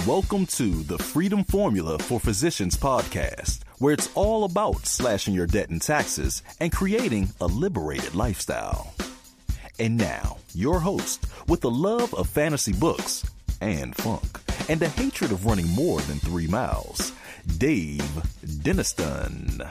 Welcome to the Freedom Formula for Physicians podcast, where it's all about slashing your debt and taxes and creating a liberated lifestyle. And now, your host, with a love of fantasy books and funk, and a hatred of running more than 3 miles, Dave Denniston.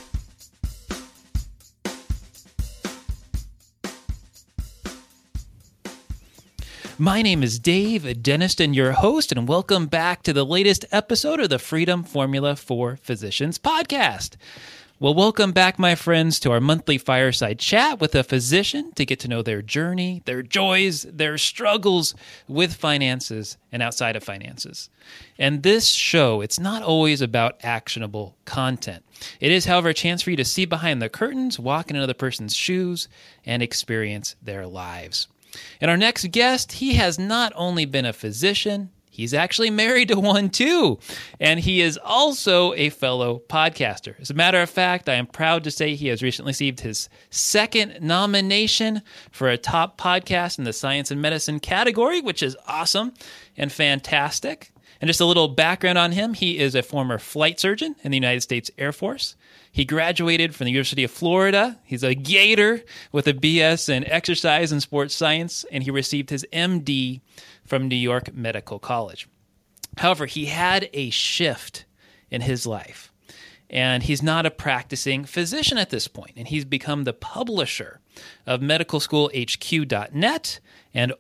My name is Dave Denniston, your host, and welcome back to the latest episode of the Freedom Formula for Physicians podcast. Well, welcome back, my friends, to our monthly fireside chat with a physician to get to know their journey, their joys, their struggles with finances and outside of finances. And this show, it's not always about actionable content. It is, however, a chance for you to see behind the curtains, walk in another person's shoes, and experience their lives. And our next guest, he has not only been a physician, he's actually married to one too. And he is also a fellow podcaster. As a matter of fact, I am proud to say he has recently received his second nomination for a top podcast in the science and medicine category, which is awesome and fantastic. And just a little background on him, he is a former flight surgeon in the United States Air Force. He graduated from the University of Florida. He's a Gator with a BS in exercise and sports science, and he received his MD from New York Medical College. However, he had a shift in his life, and he's not a practicing physician at this point, and he's become the publisher of medicalschoolhq.net and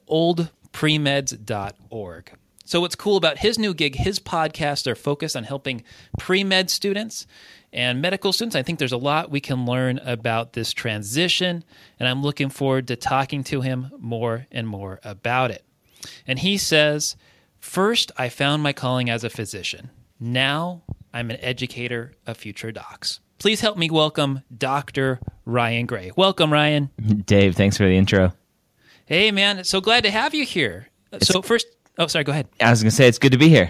oldpremeds.org. So what's cool about his new gig, his podcasts are focused on helping pre-med students and medical students. I think there's a lot we can learn about this transition, and I'm looking forward to talking to him more and more about it. And he says, first, I found my calling as a physician. Now, I'm an educator of future docs. Please help me welcome Dr. Ryan Gray. Welcome, Ryan. Dave, thanks for the intro. Hey, man. So glad to have you here. So first, go ahead. I was going to say, it's good to be here.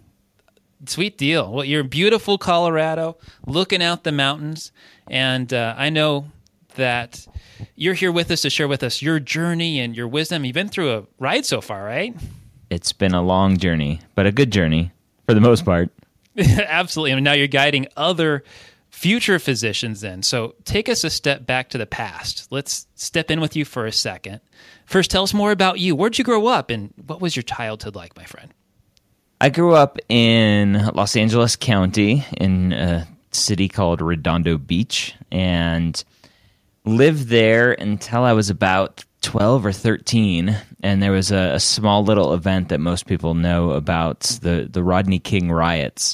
Sweet deal. Well, you're in beautiful Colorado, looking out the mountains, and I know that you're here with us to share with us your journey and your wisdom. You've been through a ride so far, right? It's been a long journey, but a good journey for the most part. Absolutely. And now you're guiding other future physicians then. So take us a step back to the past. Let's step in with you for a second. First, tell us more about you. Where'd you grow up, and what was your childhood like, my friend? I grew up in Los Angeles County in a city called Redondo Beach and lived there until I was about 12 or 13. And there was a small little event that most people know about, the Rodney King riots.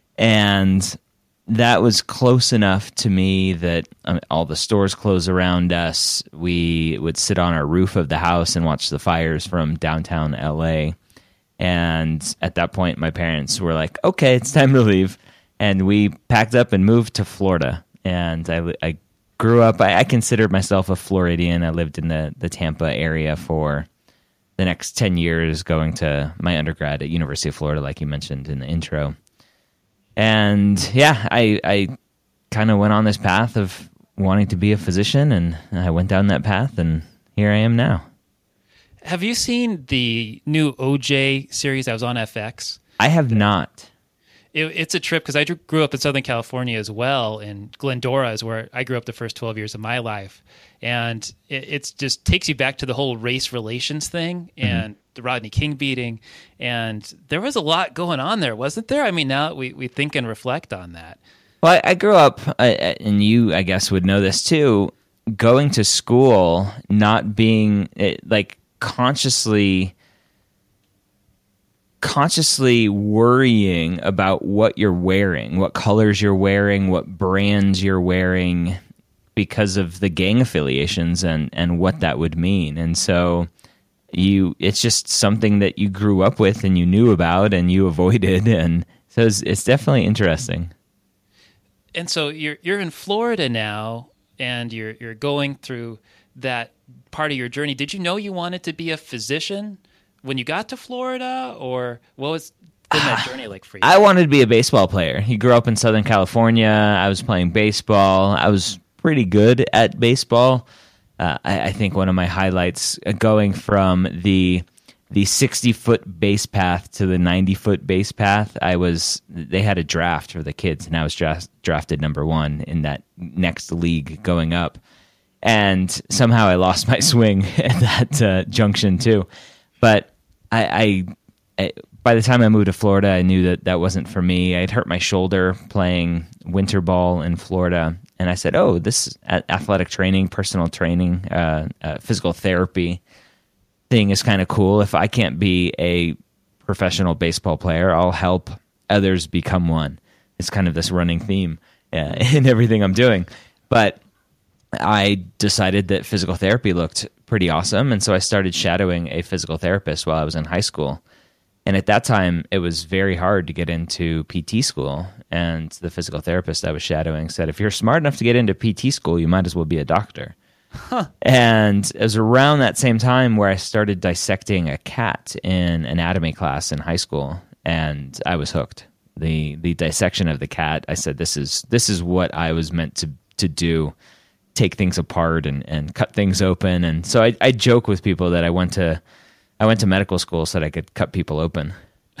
And that was close enough to me that all the stores closed around us. We would sit on our roof of the house and watch the fires from downtown LA. And at that point, my parents were like, okay, it's time to leave. And we packed up and moved to Florida. And I grew up, I considered myself a Floridian. I lived in the Tampa area for the next 10 years, going to my undergrad at University of Florida, like you mentioned in the intro. And yeah, I kind of went on this path of wanting to be a physician, and I went down that path, and here I am now. Have you seen the new OJ series that was on FX? I have not. It's a trip because I grew up in Southern California as well, and Glendora is where I grew up the first 12 years of my life. And it just takes you back to the whole race relations thing and the Rodney King beating. And there was a lot going on there, wasn't there? I mean, now we think and reflect on that. Well, I grew up, and you, I guess, would know this too, going to school, not being like consciously worrying about what you're wearing, what colors you're wearing, what brands you're wearing, because of the gang affiliations and what that would mean. And so it's just something that you grew up with and you knew about and you avoided. And so it's definitely interesting. And so you're in Florida now, and you're going through that part of your journey. Did you know you wanted to be a physician when you got to Florida, or what was that journey like for you? I wanted to be a baseball player. He grew up in Southern California. I was playing baseball. I was pretty good at baseball. I think one of my highlights going from the the 60-foot base path to the 90-foot base path, they had a draft for the kids, and I was drafted number 1 in that next league going up. And somehow I lost my swing at that junction too. But I by the time I moved to Florida, I knew that wasn't for me. I'd hurt my shoulder playing winter ball in Florida, and I said, "Oh, this athletic training, personal training, physical therapy thing is kind of cool. If I can't be a professional baseball player, I'll help others become one." It's kind of this running theme in everything I'm doing. But I decided that physical therapy looked pretty awesome, and so I started shadowing a physical therapist while I was in high school. And at that time, it was very hard to get into PT school, and the physical therapist I was shadowing said, if you're smart enough to get into PT school, you might as well be a doctor. Huh. And it was around that same time where I started dissecting a cat in anatomy class in high school, and I was hooked. The dissection of the cat, I said, this is what I was meant to do. Take things apart and cut things open. And so I joke with people that I went to medical school so that I could cut people open.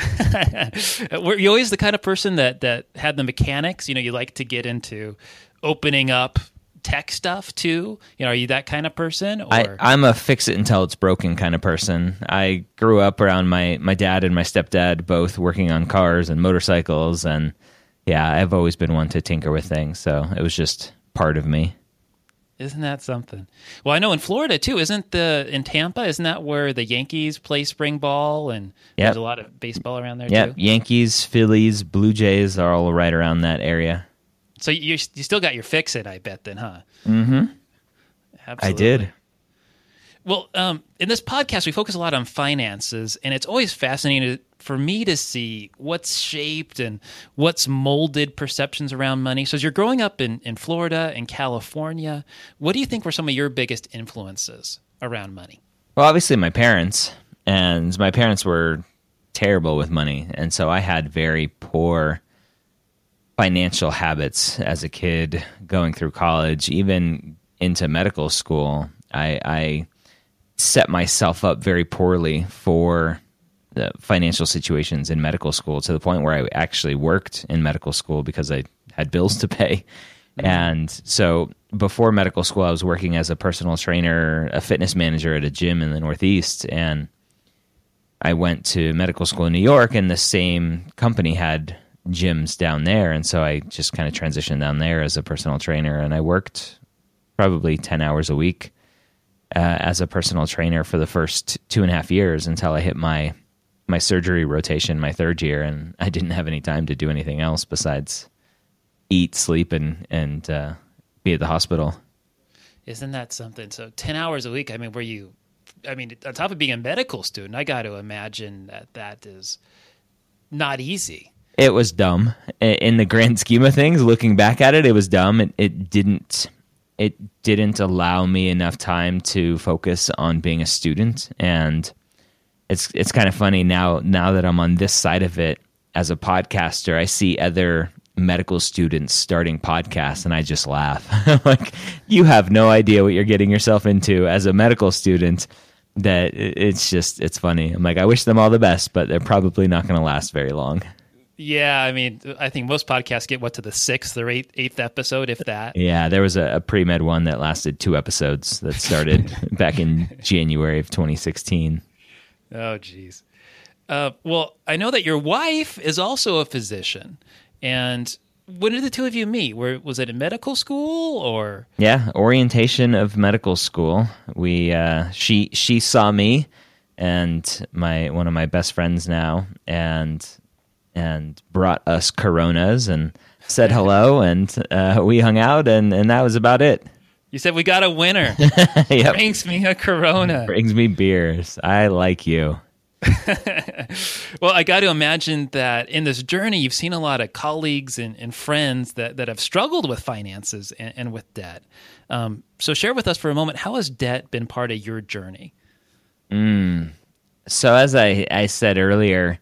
Were you always the kind of person that had the mechanics? You like to get into opening up tech stuff too? Are you that kind of person? Or? I'm a fix it until it's broken kind of person. I grew up around my dad and my stepdad both working on cars and motorcycles. And yeah, I've always been one to tinker with things. So it was just part of me. Isn't that something? Well, I know in Florida too. In Tampa? Isn't that where the Yankees play spring ball, and there's a lot of baseball around there too? Yankees, Phillies, Blue Jays are all right around that area. So you still got your fix it, I bet, then, huh? Mm-hmm. Absolutely. I did. Well, in this podcast, we focus a lot on finances, and it's always fascinating for me to see what's shaped and what's molded perceptions around money. So as you're growing up in Florida and California, what do you think were some of your biggest influences around money? Well, obviously my parents, and my parents were terrible with money, and so I had very poor financial habits as a kid going through college, even into medical school. I set myself up very poorly for the financial situations in medical school, to the point where I actually worked in medical school because I had bills to pay. Mm-hmm. And so before medical school, I was working as a personal trainer, a fitness manager at a gym in the Northeast. And I went to medical school in New York, and the same company had gyms down there. And so I just kind of transitioned down there as a personal trainer, and I worked probably 10 hours a week as a personal trainer for the first 2.5 years until I hit my surgery rotation my third year, and I didn't have any time to do anything else besides eat, sleep, and be at the hospital. Isn't that something? So 10 hours a week, on top of being a medical student, I got to imagine that is not easy. It was dumb. In the grand scheme of things, looking back at it, it was dumb. It didn't allow me enough time to focus on being a student. And it's kind of funny now that I'm on this side of it as a podcaster, I see other medical students starting podcasts, and I just laugh. Like, you have no idea what you're getting yourself into as a medical student. That it's funny. I'm like, I wish them all the best, but they're probably not going to last very long. Yeah, I think most podcasts get to the 6th or 8th episode, if that. Yeah, there was a pre-med one that lasted 2 episodes that started back in January of 2016. Oh, geez. Well, I know that your wife is also a physician. And when did the two of you meet? Was it in medical school or? Yeah, orientation of medical school. She saw me and one of my best friends now, and brought us Coronas and said hello, and we hung out, and that was about it. You said, we got a winner. Yep. Brings me a Corona. Brings me beers. I like you. Well, I got to imagine that in this journey, you've seen a lot of colleagues and friends that have struggled with finances and with debt. So share with us for a moment, how has debt been part of your journey? So as I said earlier,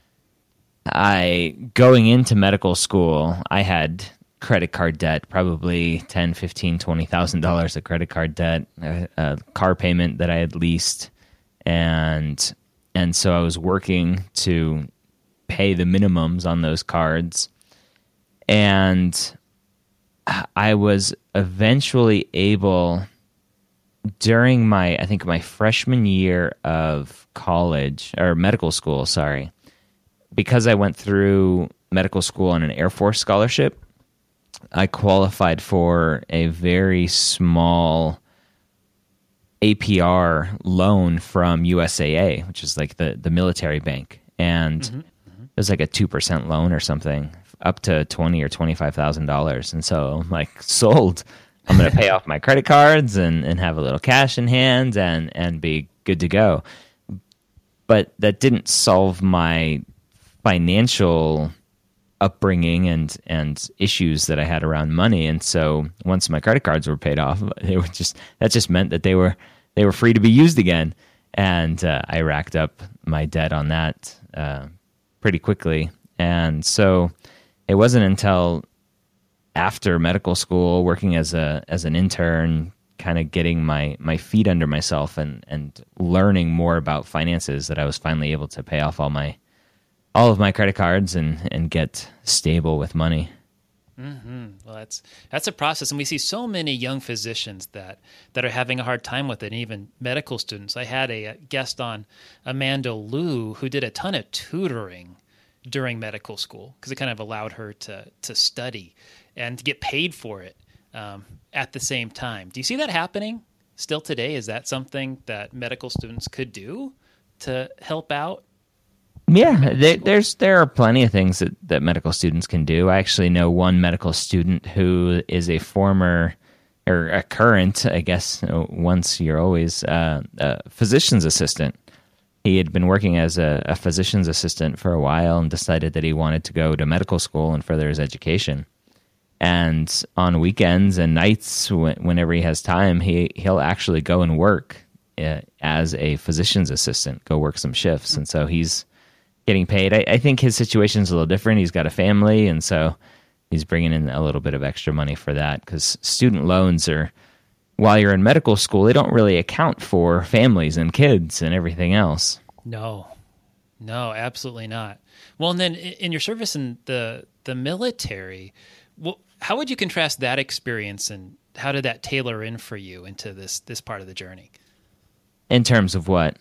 going into medical school, I had credit card debt, probably $10,000, $15,000, $20,000 of credit card debt, a car payment that I had leased, and and so I was working to pay the minimums on those cards. And I was eventually able, during my freshman year of college, or medical school, sorry, because I went through medical school on an Air Force scholarship, I qualified for a very small APR loan from USAA, which is like the military bank. And it was like a 2% loan or something, up to $20,000 or $25,000. And so I'm like, sold. I'm going to pay off my credit cards and have a little cash in hand and be good to go. But that didn't solve my financial upbringing and issues that I had around money. And so once my credit cards were paid off, that just meant that they were free to be used again. And I racked up my debt on that pretty quickly. And so it wasn't until after medical school, working as an intern, kind of getting my feet under myself and learning more about finances, that I was finally able to pay off all of my credit cards and get stable with money. Mm-hmm. Well, that's a process, and we see so many young physicians that are having a hard time with it, and even medical students. I had a guest on, Amanda Liu, who did a ton of tutoring during medical school because it kind of allowed her to study and to get paid for it at the same time. Do you see that happening still today? Is that something that medical students could do to help out? Yeah, there are plenty of things that medical students can do. I actually know one medical student who is a former, or a current, I guess, once you're always, a physician's assistant. He had been working as a physician's assistant for a while and decided that he wanted to go to medical school and further his education. And on weekends and nights, whenever he has time, he'll actually go and work as a physician's assistant, go work some shifts. And so he's getting paid. I think his situation is a little different. He's got a family, and so he's bringing in a little bit of extra money for that, because student loans are, while you're in medical school, they don't really account for families and kids and everything else. No, absolutely not. Well, and then in your service in the military, how would you contrast that experience, and how did that tailor in for you into this part of the journey? In terms of what?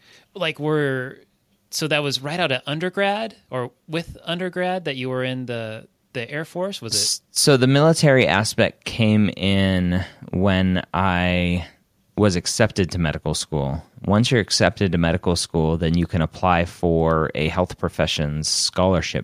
So that was right out of undergrad, or with undergrad, that you were in the Air Force? Was it? So the military aspect came in when I was accepted to medical school. Once you're accepted to medical school, then you can apply for a health professions scholarship,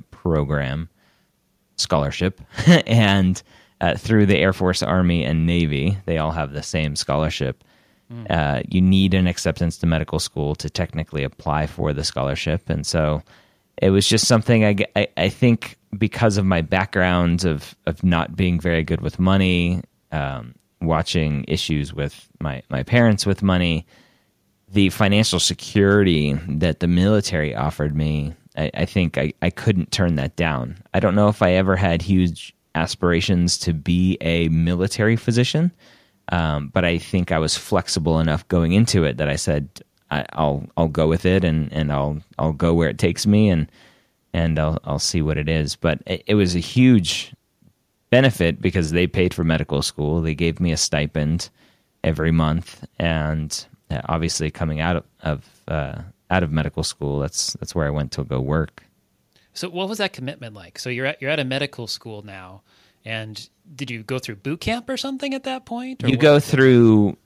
and through the Air Force, Army, and Navy, they all have the same scholarship. You need an acceptance to medical school to technically apply for the scholarship. And so it was just something I think, because of my background of not being very good with money, watching issues with my parents with money, the financial security that the military offered me, I think I couldn't turn that down. I don't know if I ever had huge aspirations to be a military physician, but I think I was flexible enough going into it that I said, I'll go with it, and I'll go where it takes me, and I'll see what it is. But it was a huge benefit because they paid for medical school. They gave me a stipend every month, and obviously coming out of medical school, that's where I went to go work. So what was that commitment like? So you're at a medical school now, and did you go through boot camp or something at that point? Or you go through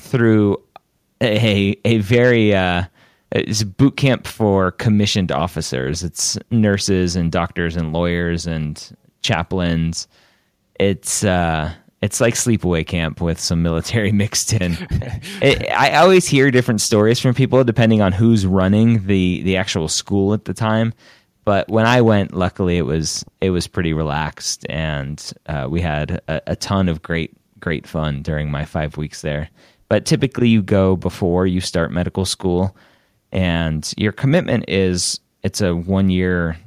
a very it's a boot camp for commissioned officers. It's nurses and doctors and lawyers and chaplains. It's like sleepaway camp with some military mixed in. I always hear different stories from people depending on who's running the actual school at the time. But when I went, luckily it was pretty relaxed, and we had a ton of great fun during my 5 weeks there. But typically you go before you start medical school, and your commitment is, it's a 1 year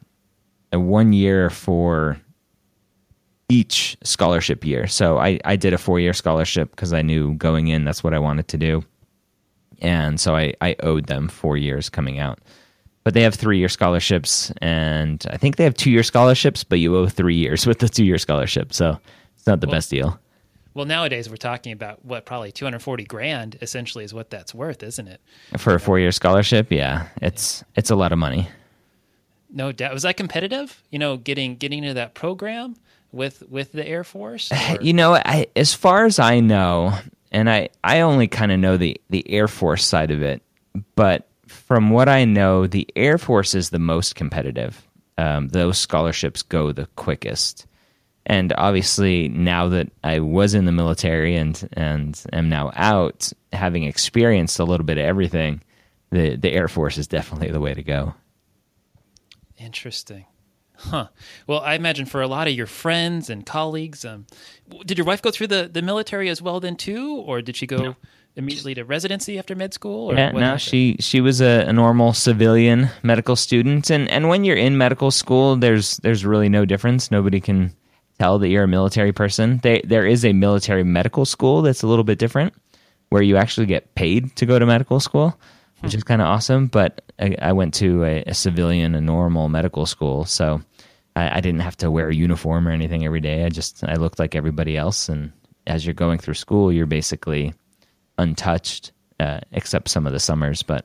for each scholarship year. So I did a 4-year scholarship because I knew going in that's what I wanted to do. And so I owed them 4 years coming out. But they have 3-year scholarships, and I think they have 2-year scholarships, but you owe 3 years with the 2-year scholarship. So it's not the best deal. Well, nowadays we're talking about probably $240,000 essentially is what that's worth, isn't it? For a 4-year scholarship, yeah, it's a lot of money. No doubt. Was that competitive? Getting into that program with the Air Force? As far as I know, and I only kind of know the Air Force side of it, but from what I know, the Air Force is the most competitive. Those scholarships go the quickest. And obviously, now that I was in the military and am now out, having experienced a little bit of everything, the Air Force is definitely the way to go. Interesting. Huh. Well, I imagine for a lot of your friends and colleagues, did your wife go through the military as well then too? Or did she go immediately to residency after med school? Or no, she was a normal civilian medical student. And when you're in medical school, there's really no difference. Nobody can tell that you're a military person. There is a military medical school that's a little bit different, where you actually get paid to go to medical school, which is kind of awesome. But I went to a civilian, a normal medical school, so I didn't have to wear a uniform or anything every day. I looked like everybody else, and as you're going through school, you're basically untouched, except some of the summers. But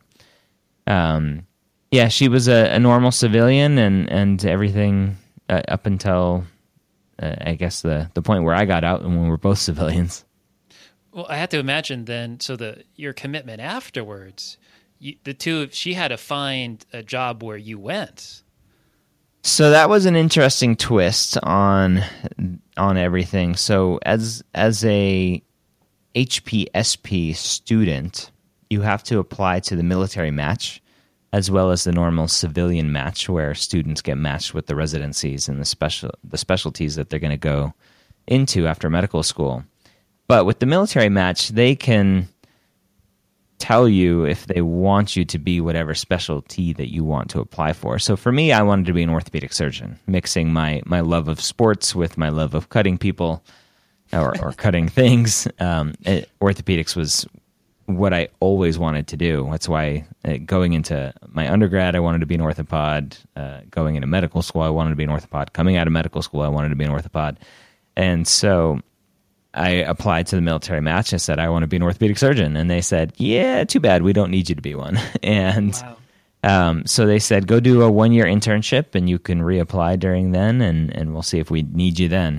she was a normal civilian, and everything up until I guess the point where I got out and when we were both civilians. Well, I have to imagine then, so your commitment afterwards, she had to find a job where you went. So that was an interesting twist on everything. So as a HPSP student, you have to apply to the military match as well as the normal civilian match, where students get matched with the residencies and the specialties that they're going to go into after medical school. But with the military match, they can tell you if they want you to be whatever specialty that you want to apply for. So for me, I wanted to be an orthopedic surgeon, mixing my love of sports with my love of cutting people or cutting things. Orthopedics was what I always wanted to do. That's why going into my undergrad, I wanted to be an orthopod. Going into medical school, I wanted to be an orthopod. Coming out of medical school, I wanted to be an orthopod. And so I applied to the military match. I said, I want to be an orthopedic surgeon. And they said, yeah, too bad. We don't need you to be one. And so they said, go do a 1-year internship and you can reapply during then, and we'll see if we need you then.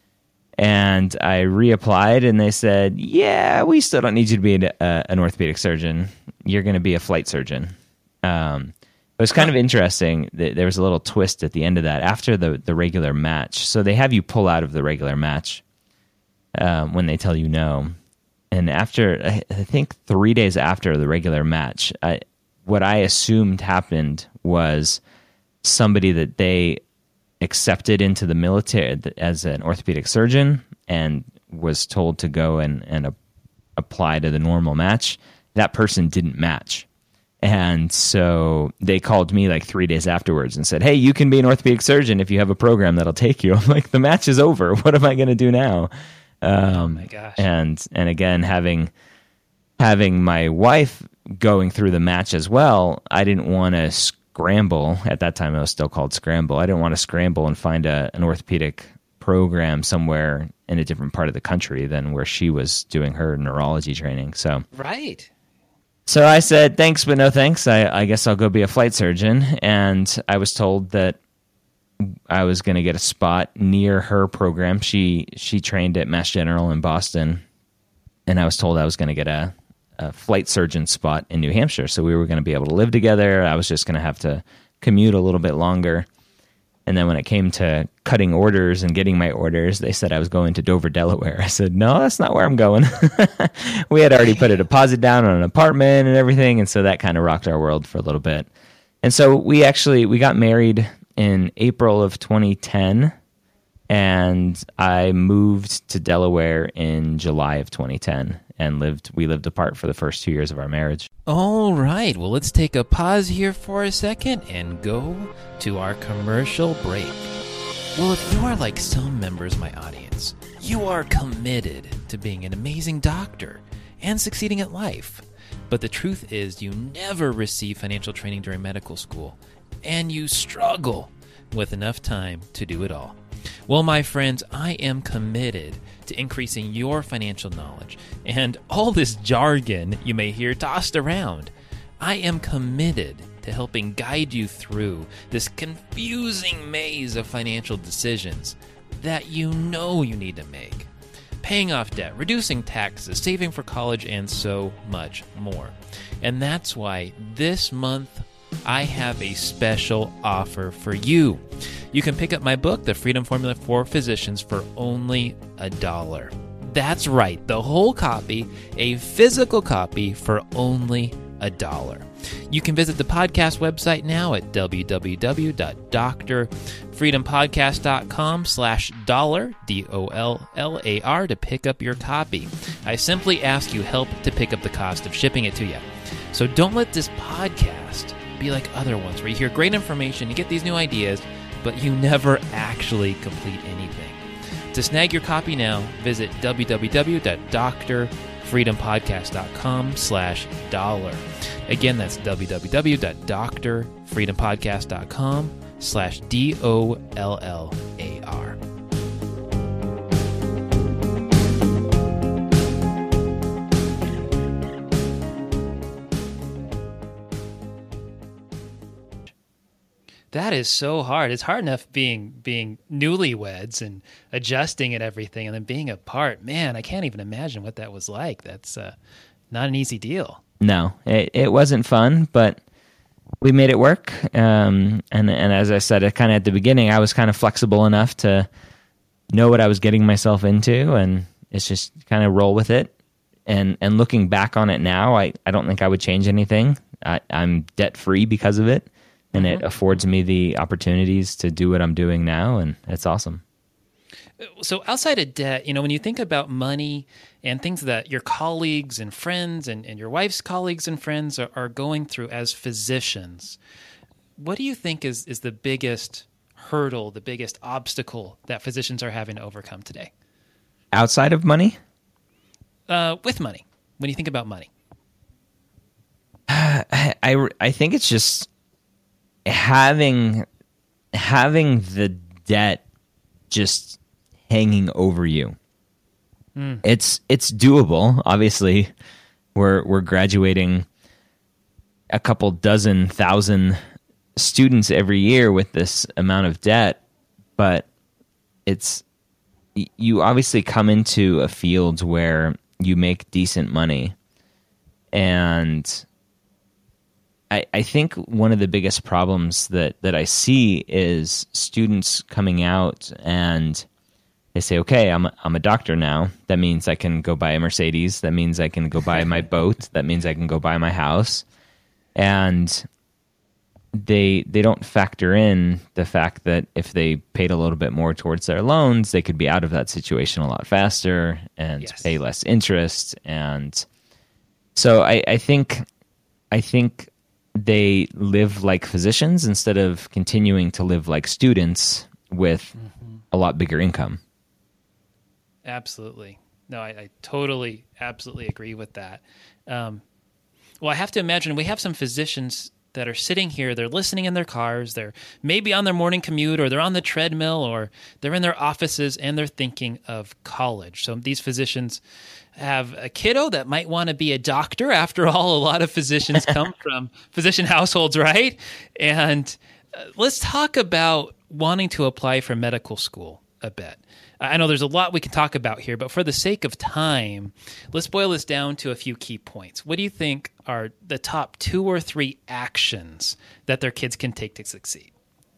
And I reapplied, and they said, yeah, we still don't need you to be an orthopedic surgeon. You're going to be a flight surgeon. It was kind of interesting. There was a little twist at the end of that after the regular match. So they have you pull out of the regular match when they tell you no. And after, I think 3 days after the regular match, what I assumed happened was somebody that they accepted into the military as an orthopedic surgeon and was told to go and apply to the normal match. That person didn't match. And so they called me like 3 days afterwards and said, hey, you can be an orthopedic surgeon if you have a program that'll take you. I'm like, the match is over. What am I going to do now? Oh my gosh. And again, having my wife going through the match as well, I didn't want to scramble. At that time, it was still called Scramble. I didn't want to scramble and find an orthopedic program somewhere in a different part of the country than where she was doing her neurology training. So right. So I said, thanks, but no thanks. I guess I'll go be a flight surgeon. And I was told that I was going to get a spot near her program. She trained at Mass General in Boston, and I was told I was going to get a flight surgeon spot in New Hampshire. So we were going to be able to live together. I was just going to have to commute a little bit longer. And then when it came to cutting orders and getting my orders, they said I was going to Dover, Delaware. I said, no, that's not where I'm going. We had already put a deposit down on an apartment and everything. And so that kind of rocked our world for a little bit. And so we got married in April of 2010. And I moved to Delaware in July of 2010 and we lived apart for the first 2 years of our marriage. All right. Well, let's take a pause here for a second and go to our commercial break. Well, if you are like some members of my audience, you are committed to being an amazing doctor and succeeding at life. But the truth is you never receive financial training during medical school, and you struggle with enough time to do it all. Well, my friends, I am committed to increasing your financial knowledge and all this jargon you may hear tossed around. I am committed to helping guide you through this confusing maze of financial decisions that you know you need to make. Paying off debt, reducing taxes, saving for college, and so much more. And that's why this month I have a special offer for you. You can pick up my book, The Freedom Formula for Physicians, for only $1. That's right, the whole copy, a physical copy for only $1. You can visit the podcast website now at www.drfreedompodcast.com/dollar, DOLLAR, to pick up your copy. I simply ask you help to pick up the cost of shipping it to you. So don't let this podcast be like other ones where you hear great information, you get these new ideas, but you never actually complete anything. To snag your copy now, visit www.drfreedompodcast.com/dollar. Again, that's www.drfreedompodcast.com/DOLLAR. That is so hard. It's hard enough being newlyweds and adjusting and everything, and then being apart. Man, I can't even imagine what that was like. That's not an easy deal. No, it wasn't fun, but we made it work. And as I said, kind of at the beginning, I was kind of flexible enough to know what I was getting myself into, and it's just kind of roll with it. And looking back on it now, I don't think I would change anything. I'm debt free because of it. And it affords me the opportunities to do what I'm doing now, and it's awesome. So outside of debt, when you think about money and things that your colleagues and friends and your wife's colleagues and friends are going through as physicians, what do you think is the biggest hurdle, the biggest obstacle that physicians are having to overcome today? Outside of money? With money, when you think about money. I think it's just having the debt just hanging over you. It's doable. Obviously, we're graduating a couple dozen thousand students every year with this amount of debt, but you obviously come into a field where you make decent money, and I think one of the biggest problems that I see is students coming out and they say, okay, I'm a doctor now. That means I can go buy a Mercedes. That means I can go buy my boat. That means I can go buy my house. And they don't factor in the fact that if they paid a little bit more towards their loans, they could be out of that situation a lot faster and pay less interest. And so I think they live like physicians instead of continuing to live like students with a lot bigger income. Absolutely. No, I totally, absolutely agree with that. Well, I have to imagine we have some physicians that are sitting here, they're listening in their cars, they're maybe on their morning commute, or they're on the treadmill, or they're in their offices, and they're thinking of college. So these physicians have a kiddo that might want to be a doctor. After all, a lot of physicians come from physician households, right? And let's talk about wanting to apply for medical school a bit. I know there's a lot we can talk about here, but for the sake of time, let's boil this down to a few key points. What do you think are the top 2 or 3 actions that their kids can take to succeed?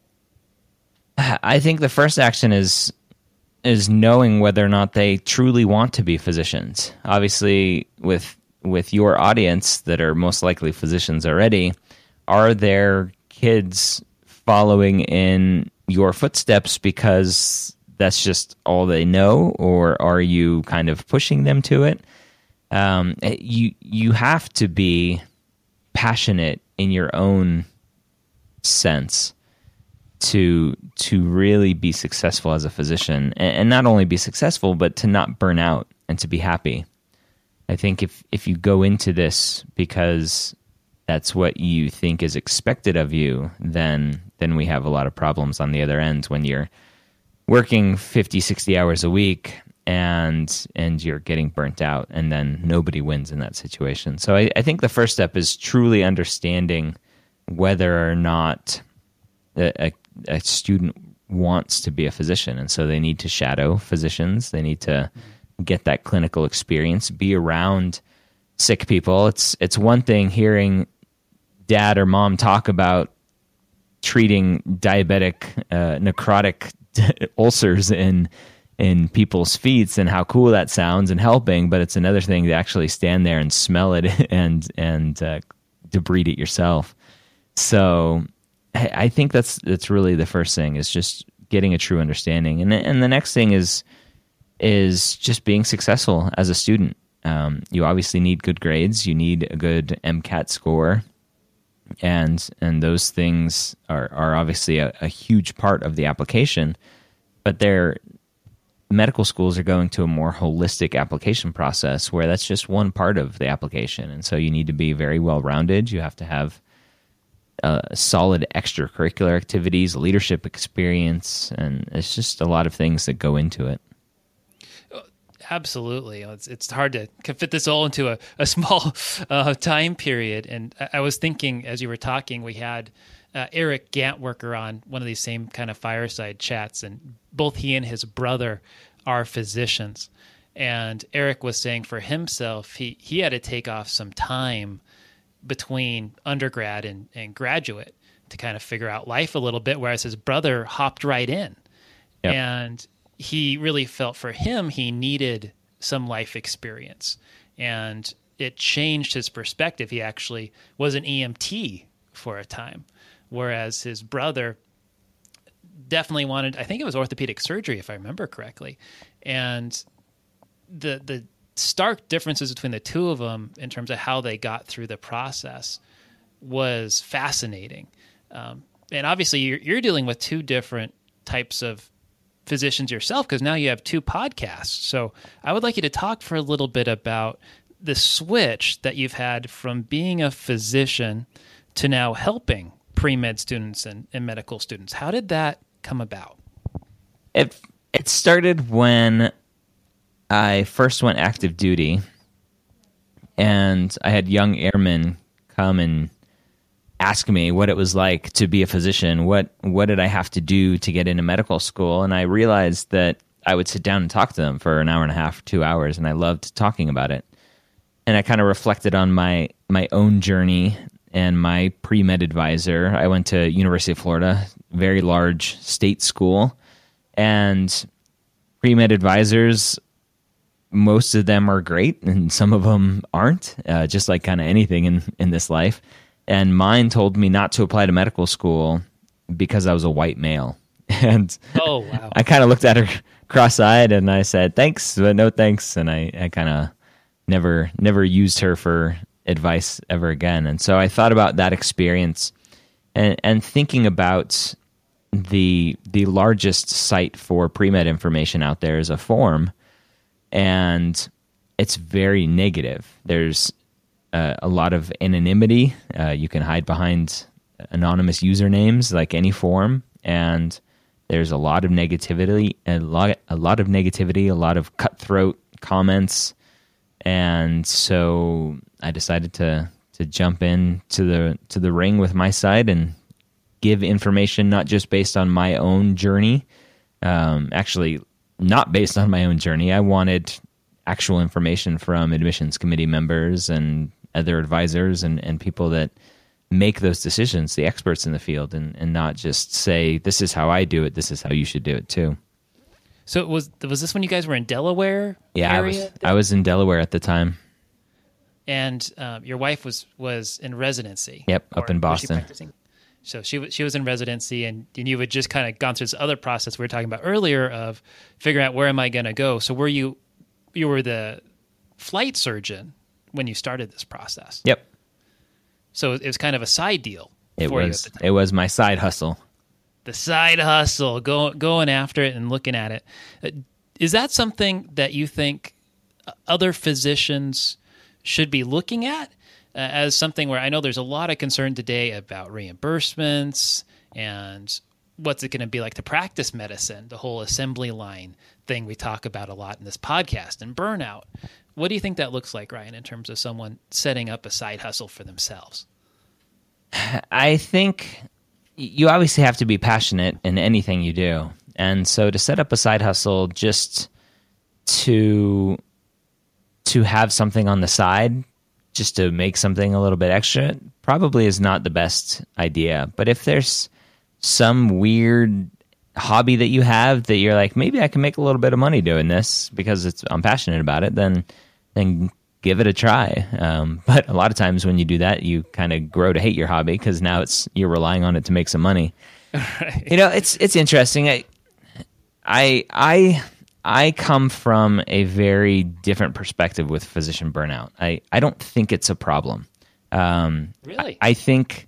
I think the first action is knowing whether or not they truly want to be physicians. Obviously, with your audience that are most likely physicians already, are their kids following in your footsteps because that's just all they know, or are you kind of pushing them to it? You have to be passionate in your own sense to really be successful as a physician, and not only be successful, but to not burn out and to be happy. I think if you go into this because that's what you think is expected of you, then we have a lot of problems on the other end when you're working 50, 60 hours a week and you're getting burnt out, and then nobody wins in that situation. So I think the first step is truly understanding whether or not a student wants to be a physician. And so they need to shadow physicians. They need to get that clinical experience, be around sick people. It's one thing hearing dad or mom talk about treating diabetic, necrotic ulcers in people's feet and how cool that sounds and helping, but it's another thing to actually stand there and smell it and debride it yourself. So I think that's really the first thing, is just getting a true understanding. And the next thing is just being successful as a student. You obviously need good grades. You need a good MCAT score. And those things are obviously a huge part of the application, but medical schools are going to a more holistic application process where that's just one part of the application. And so you need to be very well-rounded. You have to have solid extracurricular activities, leadership experience, and it's just a lot of things that go into it. Absolutely. It's hard to fit this all into a small time period. And I was thinking, as you were talking, we had Eric Gantwerker on one of these same kind of fireside chats, and both he and his brother are physicians. And Eric was saying for himself, he had to take off some time between undergrad and graduate to kind of figure out life a little bit, whereas his brother hopped right in. Yep. And he really felt for him he needed some life experience, and it changed his perspective. He actually was an EMT for a time, whereas his brother definitely wanted, I think it was orthopedic surgery, if I remember correctly. And the stark differences between the two of them in terms of how they got through the process was fascinating. And obviously you're dealing with two different types of physicians yourself, because now you have two podcasts. So I would like you to talk for a little bit about the switch that you've had from being a physician to now helping pre-med students and medical students. How did that come about? It started when I first went active duty, and I had young airmen come and ask me what it was like to be a physician. What did I have to do to get into medical school? And I realized that I would sit down and talk to them for an hour and a half, 2 hours, and I loved talking about it. And I kind of reflected on my own journey and my pre-med advisor. I went to University of Florida, very large state school, and pre-med advisors, most of them are great, and some of them aren't, just like kind of anything in this life. And mine told me not to apply to medical school because I was a white male. And oh, wow. I kind of looked at her cross-eyed, and I said, thanks, but no thanks. And I kind of never used her for advice ever again. And so I thought about that experience and thinking about the largest site for pre-med information out there is a forum, and it's very negative. There's a lot of anonymity. You can hide behind anonymous usernames like any forum, and there's a lot of negativity, a lot of cutthroat comments. And so I decided to jump in to the ring with my side and give information not just based on my own journey, actually not based on my own journey. I wanted actual information from admissions committee members and other advisors and people that make those decisions, the experts in the field, and not just say, this is how I do it, this is how you should do it too. So was this when you guys were in Delaware? Yeah, area? I was in Delaware at the time. And your wife was in residency. Yep, up in Boston. Was she practicing? So she was in residency, and you had just kind of gone through this other process we were talking about earlier of figuring out where am I going to go. So you were the flight surgeon when you started this process. Yep. So it was kind of a side deal. It was my side hustle. The side hustle, going after it and looking at it. Is that something that you think other physicians should be looking at as something where I know there's a lot of concern today about reimbursements and what's it going to be like to practice medicine, the whole assembly line thing we talk about a lot in this podcast, and burnout. What do you think that looks like, Ryan, in terms of someone setting up a side hustle for themselves? I think you obviously have to be passionate in anything you do. And so to set up a side hustle just to have something on the side, just to make something a little bit extra, probably is not the best idea. But if there's some weird hobby that you have that you're like, maybe I can make a little bit of money doing this because I'm passionate about it, then give it a try. But a lot of times when you do that, you kind of grow to hate your hobby because now you're relying on it to make some money. Right. It's interesting. I come from a very different perspective with physician burnout. I don't think it's a problem. Really? I think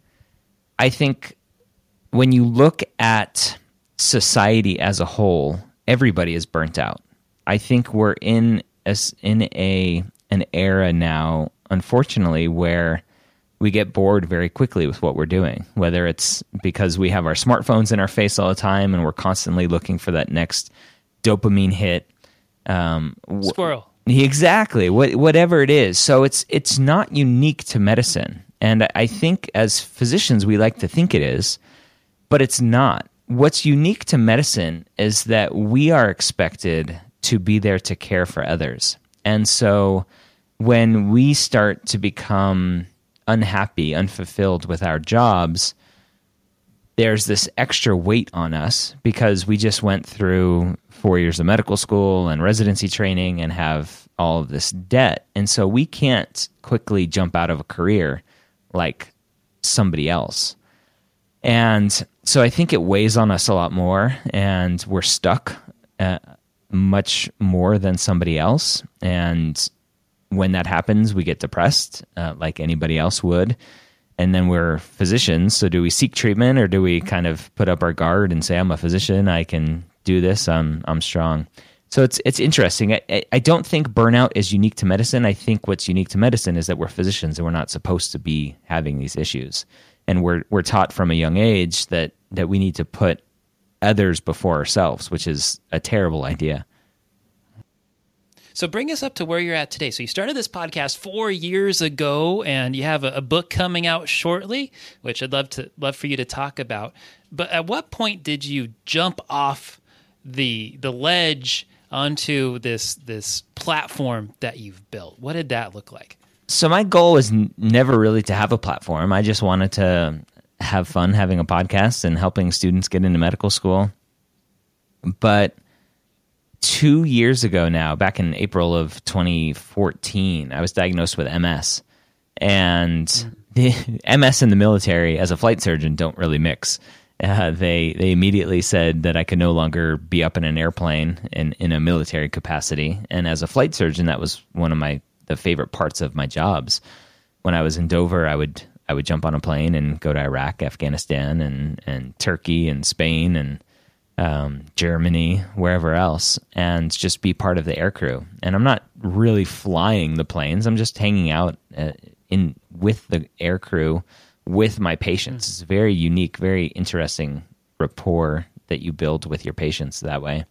when you look at society as a whole, everybody is burnt out. I think we're in an era now, unfortunately, where we get bored very quickly with what we're doing, whether it's because we have our smartphones in our face all the time and we're constantly looking for that next dopamine hit. Squirrel. Exactly. Whatever it is. So it's not unique to medicine. And I think as physicians, we like to think it is, but it's not. What's unique to medicine is that we are expected to be there to care for others. And so when we start to become unhappy, unfulfilled with our jobs, there's this extra weight on us because we just went through 4 years of medical school and residency training and have all of this debt. And so we can't quickly jump out of a career like somebody else. And so I think it weighs on us a lot more, and we're stuck much more than somebody else. And when that happens, we get depressed like anybody else would. And then we're physicians. So do we seek treatment, or do we kind of put up our guard and say, I'm a physician, I can do this, I'm strong. So it's interesting. I don't think burnout is unique to medicine. I think what's unique to medicine is that we're physicians and we're not supposed to be having these issues. And we're taught from a young age that we need to put others before ourselves, which is a terrible idea. So bring us up to where you're at today. So you started this podcast 4 years ago, and you have a book coming out shortly, which I'd love for you to talk about. But at what point did you jump off the ledge onto this platform that you've built? What did that look like? So my goal was never really to have a platform. I just wanted to have fun having a podcast and helping students get into medical school. But 2 years ago now, back in April of 2014, I was diagnosed with MS. And the MS and the military, as a flight surgeon, don't really mix. They immediately said that I could no longer be up in an airplane in a military capacity. And as a flight surgeon, that was one of the favorite parts of my jobs. When I was in Dover, I would jump on a plane and go to Iraq, Afghanistan, and Turkey and Spain and Germany, wherever else, and just be part of the aircrew. And I'm not really flying the planes. I'm just hanging out with the aircrew with my patients. It's a very unique, very interesting rapport that you build with your patients that way.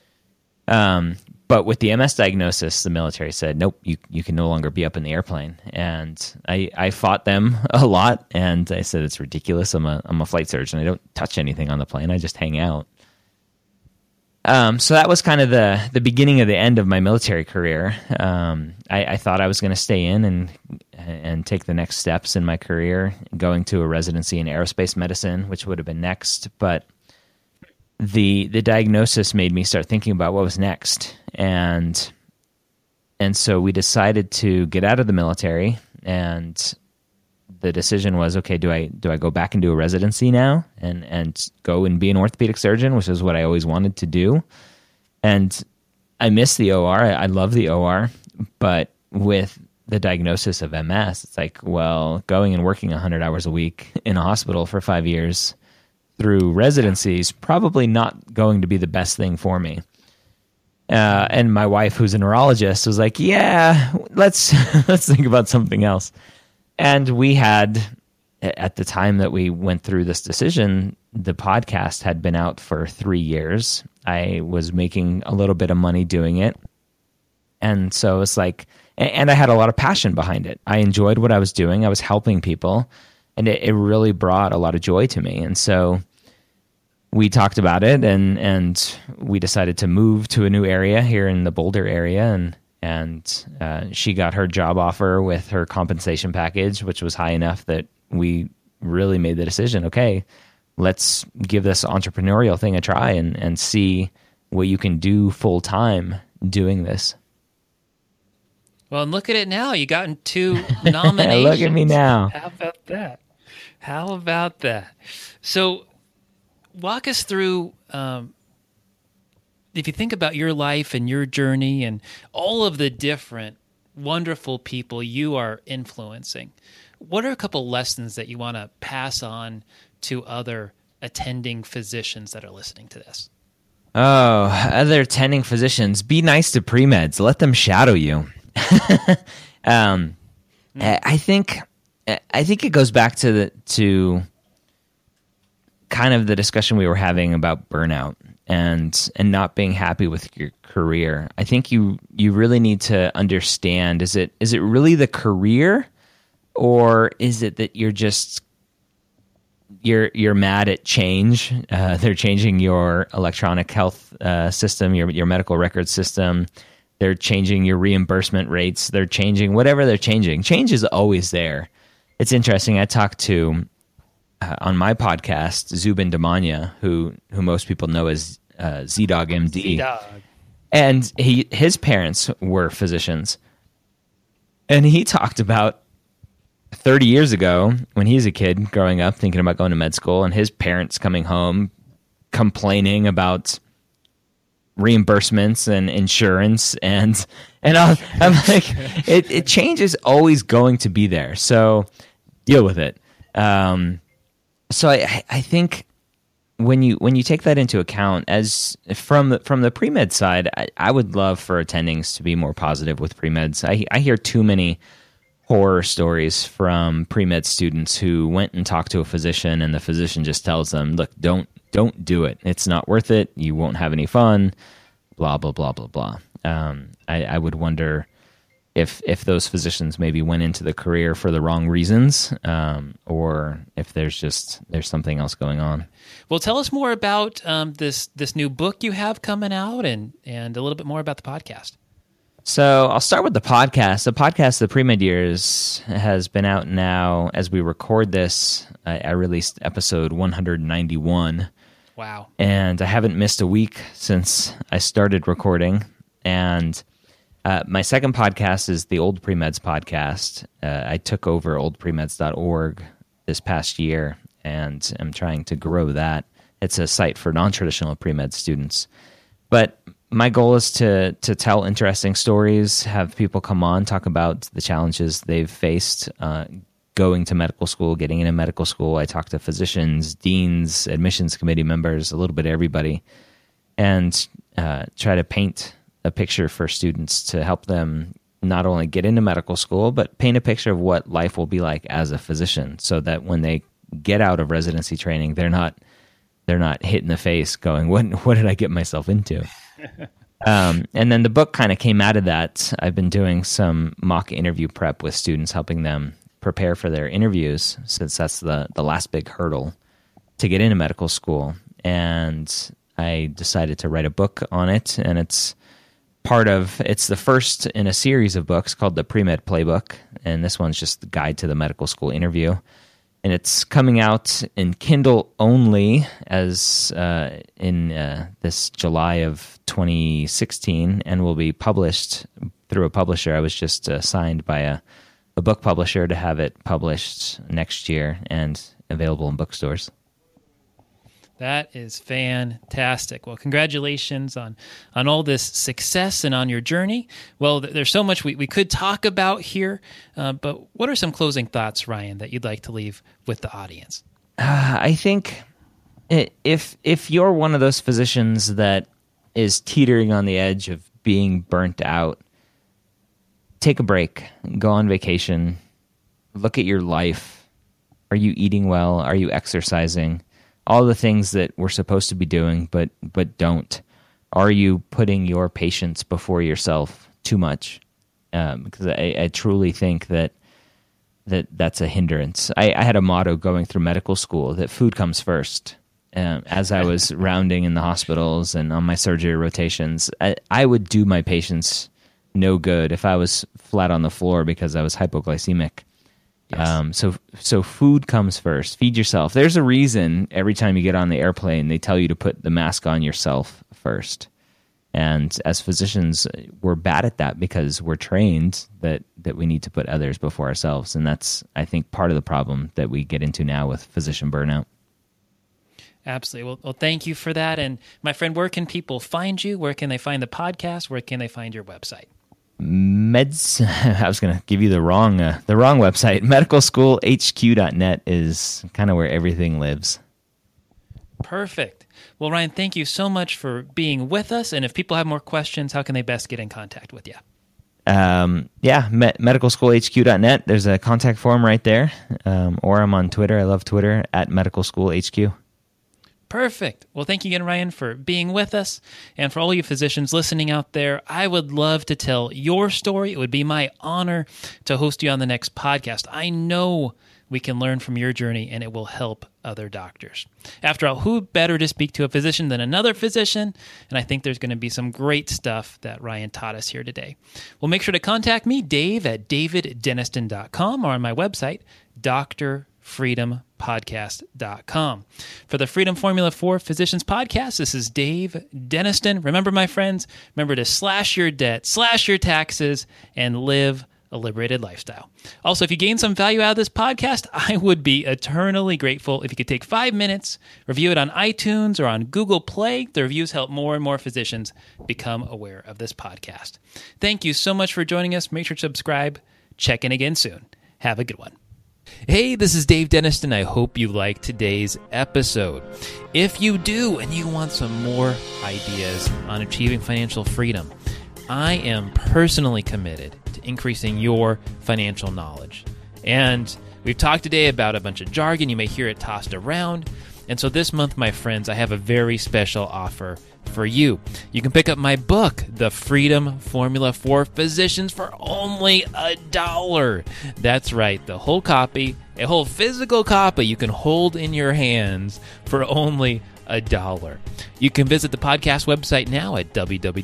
But with the MS diagnosis, the military said, nope, you can no longer be up in the airplane. And I fought them a lot, and I said, it's ridiculous. I'm a flight surgeon. I don't touch anything on the plane. I just hang out. So that was kind of the beginning of the end of my military career. I thought I was going to stay in and take the next steps in my career, going to a residency in aerospace medicine, which would have been next. But the diagnosis made me start thinking about what was next. And so we decided to get out of the military, and the decision was, okay, do I go back and do a residency now and go and be an orthopedic surgeon, which is what I always wanted to do. And I miss the OR. I love the OR, but with the diagnosis of MS, it's like, well, going and working 100 hours a week in a hospital for 5 years through residency is probably not going to be the best thing for me. And my wife, who's a neurologist, was like, "Yeah, let's think about something else." And we had, at the time that we went through this decision, the podcast had been out for 3 years. I was making a little bit of money doing it, and so it's like, and I had a lot of passion behind it. I enjoyed what I was doing. I was helping people, and it really brought a lot of joy to me. And so we talked about it, and we decided to move to a new area here in the Boulder area, and she got her job offer with her compensation package, which was high enough that we really made the decision, okay, let's give this entrepreneurial thing a try and see what you can do full time doing this. Well, and look at it now. You gotten 2 nominations. Look at me now. How about that? So walk us through, if you think about your life and your journey and all of the different wonderful people you are influencing, what are a couple lessons that you want to pass on to other attending physicians that are listening to this? Oh, other attending physicians, be nice to pre-meds. Let them shadow you. I think it goes back to kind of the discussion we were having about burnout and not being happy with your career. I think you really need to understand, is it really the career, or is it that you're mad at change? They're changing your electronic health system, your medical record system. They're changing your reimbursement rates. They're changing whatever they're changing. Change is always there. It's interesting. I talked to on my podcast Zubin Damania, who most people know as ZDogg MD, Z-Dog. And his parents were physicians, and he talked about 30 years ago when he was a kid growing up thinking about going to med school, and his parents coming home complaining about reimbursements and insurance, and I'm like, it change is always going to be there, so deal with it. So I think when you take that into account, as from the pre-med side, I would love for attendings to be more positive with pre-meds. I hear too many horror stories from pre-med students who went and talked to a physician, and the physician just tells them, look, don't do it. It's not worth it. You won't have any fun, blah, blah, blah, blah, blah. I would wonder if those physicians maybe went into the career for the wrong reasons, or if there's something else going on. Well, tell us more about this new book you have coming out, and a little bit more about the podcast. So I'll start with the podcast. The podcast, The Pre-Med Years, has been out now. As we record this, I released episode 191. Wow. And I haven't missed a week since I started recording. And my second podcast is the Old Pre-Meds podcast. I took over oldpremeds.org this past year, and I'm trying to grow that. It's a site for non-traditional pre-med students. But my goal is to tell interesting stories, have people come on, talk about the challenges they've faced going to medical school, getting into medical school. I talk to physicians, deans, admissions committee members, a little bit of everybody, and try to paint a picture for students to help them not only get into medical school, but paint a picture of what life will be like as a physician, so that when they get out of residency training, they're not hit in the face going, what did I get myself into? And then the book kind of came out of that. I've been doing some mock interview prep with students, helping them prepare for their interviews, since that's the last big hurdle to get into medical school. And I decided to write a book on it, and it's the first in a series of books called the Pre-Med Playbook, and this one's just the guide to the medical school interview. And it's coming out in Kindle only as in this July of 2016, and will be published through a publisher. I was just signed by a book publisher to have it published next year and available in bookstores. That is fantastic. Well, congratulations on all this success and on your journey. Well, there's so much we could talk about here, but what are some closing thoughts, Ryan, that you'd like to leave with the audience? I think if you're one of those physicians that is teetering on the edge of being burnt out, take a break, go on vacation, look at your life. Are you eating well? Are you exercising? All the things that we're supposed to be doing, but don't. Are you putting your patients before yourself too much? Because I truly think that's a hindrance. I had a motto going through medical school that food comes first. As I was rounding in the hospitals and on my surgery rotations, I would do my patients no good if I was flat on the floor because I was hypoglycemic. Yes. So food comes first. Feed yourself. There's a reason every time you get on the airplane, they tell you to put the mask on yourself first. And as physicians, we're bad at that because we're trained that we need to put others before ourselves. And that's, I think, part of the problem that we get into now with physician burnout. Absolutely. Well, thank you for that. And my friend, where can people find you? Where can they find the podcast? Where can they find your website? I was going to give you the wrong website. Medicalschoolhq.net is kind of where everything lives. Perfect. Well, Ryan, thank you so much for being with us. And if people have more questions, how can they best get in contact with you? Medicalschoolhq.net. There's a contact form right there. Or I'm on Twitter. I love Twitter at medicalschoolhq. Perfect. Well, thank you again, Ryan, for being with us. And for all you physicians listening out there, I would love to tell your story. It would be my honor to host you on the next podcast. I know we can learn from your journey, and it will help other doctors. After all, who better to speak to a physician than another physician? And I think there's going to be some great stuff that Ryan taught us here today. Well, make sure to contact me, Dave, at daviddeniston.com, or on my website, drfreedompodcast.com. For the Freedom Formula for Physicians podcast, this is Dave Deniston. Remember, my friends, remember to slash your debt, slash your taxes, and live a liberated lifestyle. Also, if you gain some value out of this podcast, I would be eternally grateful if you could take 5 minutes, review it on iTunes or on Google Play. The reviews help more and more physicians become aware of this podcast. Thank you so much for joining us. Make sure to subscribe. Check in again soon. Have a good one. Hey, this is Dave Deniston. I hope you liked today's episode. If you do and you want some more ideas on achieving financial freedom, I am personally committed to increasing your financial knowledge. And we've talked today about a bunch of jargon. You may hear it tossed around. And so this month, my friends, I have a very special offer for you. You can pick up my book, The Freedom Formula for Physicians, for only $1. That's right, the whole copy, a whole physical copy you can hold in your hands for only $1. You can visit the podcast website now at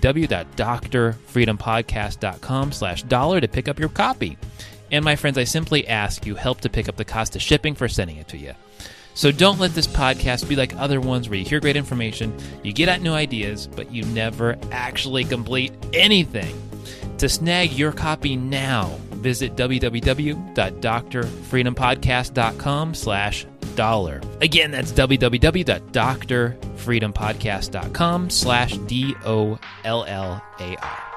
www.drfreedompodcast.com/dollar to pick up your copy. And my friends, I simply ask you help to pick up the cost of shipping for sending it to you. So don't let this podcast be like other ones where you hear great information, you get at new ideas, but you never actually complete anything. To snag your copy now, visit www.drfreedompodcast.com/dollar. Again, that's www.drfreedompodcast.com/DOLLAR.